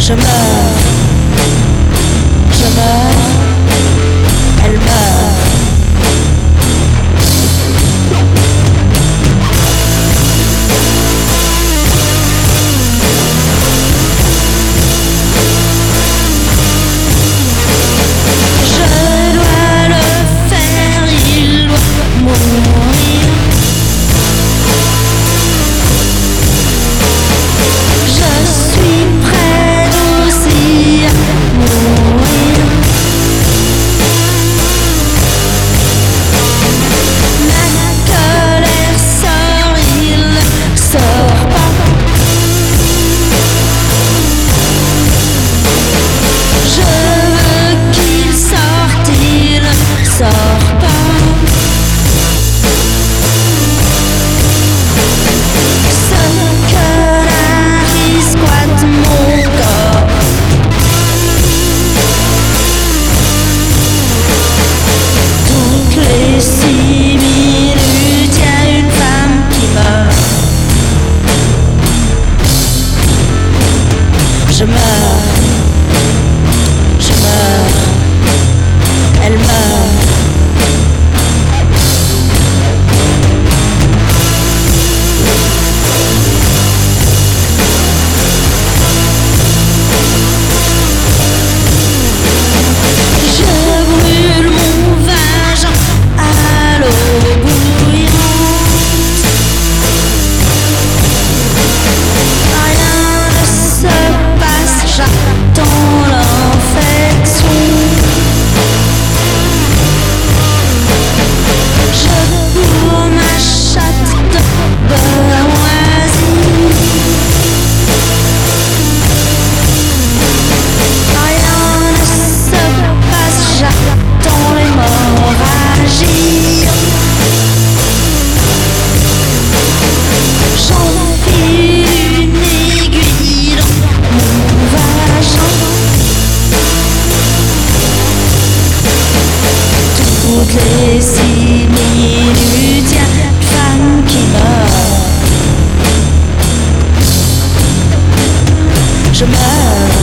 Je meurs, elle meurt. Je dois le faire, il doit mourir. Je suis prêt aussi à mourir. Ma colère sort, il ne sort pas. Je veux qu'il sorte, il ne sort pas. Ce connard qui squatte mon corps. Toutes les 6 minutes, y a une femme qui meurt. Je meurs, elle meurt. Je brûle mon vagin à l'eau bouillante. Rien ne se passe, j'attends l'infection. Je bourre ma chatte de beurre moisi. Rien ne se passe, j'attends l'hémorragie. J'enfile une aiguille dans mon vagin. Toutes les 6 minutes, y a une femme qui meurt. Je meurs.